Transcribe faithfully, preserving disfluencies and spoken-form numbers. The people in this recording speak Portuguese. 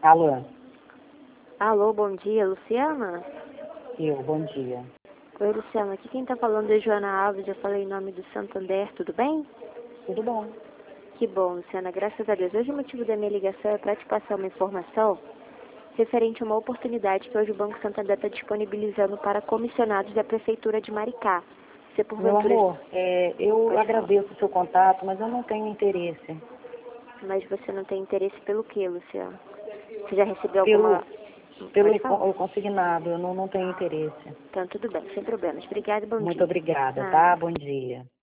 Alô? Alô, bom dia, Luciana? Eu, bom dia. Oi, Luciana, aqui quem tá falando é Joana Alves, já falei em nome do Santander, tudo bem? Tudo bom? Que bom, Luciana, graças a Deus. Hoje o motivo da minha ligação é para te passar uma informação referente a uma oportunidade que hoje o Banco Santander está disponibilizando para comissionados da Prefeitura de Maricá. Você, Meu porventura... amor, é, eu Pode agradeço o seu contato, mas eu não tenho interesse. Mas você não tem interesse pelo quê, Luciana? Você já recebeu Pelo, alguma... pelo Pode falar? o consignado, eu não, não tenho interesse. Então, tudo bem, sem problemas. Obrigada e bom Muito dia. obrigada, Nada. tá? Bom dia.